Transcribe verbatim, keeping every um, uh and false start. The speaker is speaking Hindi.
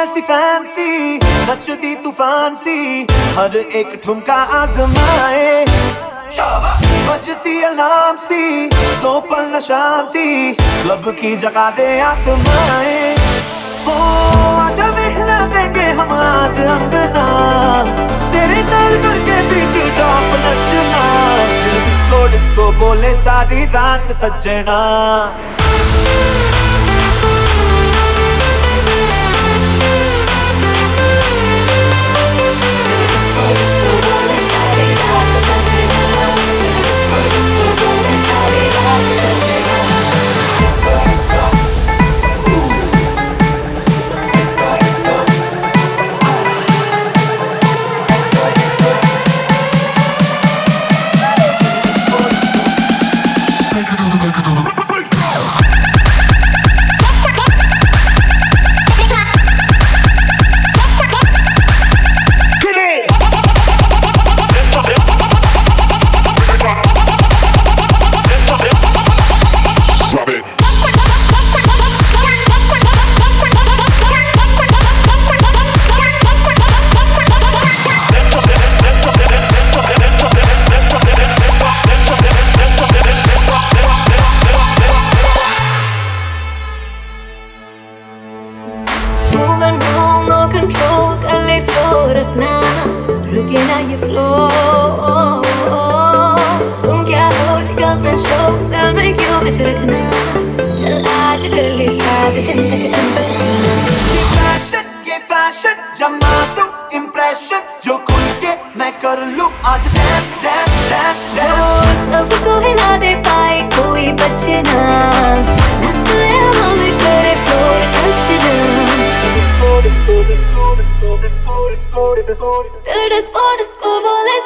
ऐसी फैंसी नचती तूफान सी, हर एक ठुमका आजमाए, बजती अलार्म सी, दो पल न शांति, क्लब की जगा दे आत्माएं। ओ आजा महला देंगे हम आज अंगना, तेरे नाल करके बीट टॉप नचना, दिल डिस्को डिस्को बोले सारी रात सजना। रुके ना ये फ्लो, तुम क्या हो जगह में शो, दिल में क्यों कुछ रखना, चल आज कर ले साथ दिन तक दिन तक। ये फैशन ये फैशन जमा तू इम्प्रेशन, जो खुल के मैं कर लूं आज डांस डांस डांस डांस। सबको हिला दे पाए कोई बचे ना, नाचे हमें करे फ्लोर टचना, disco disco disco disco disco disco disco disco disco बोले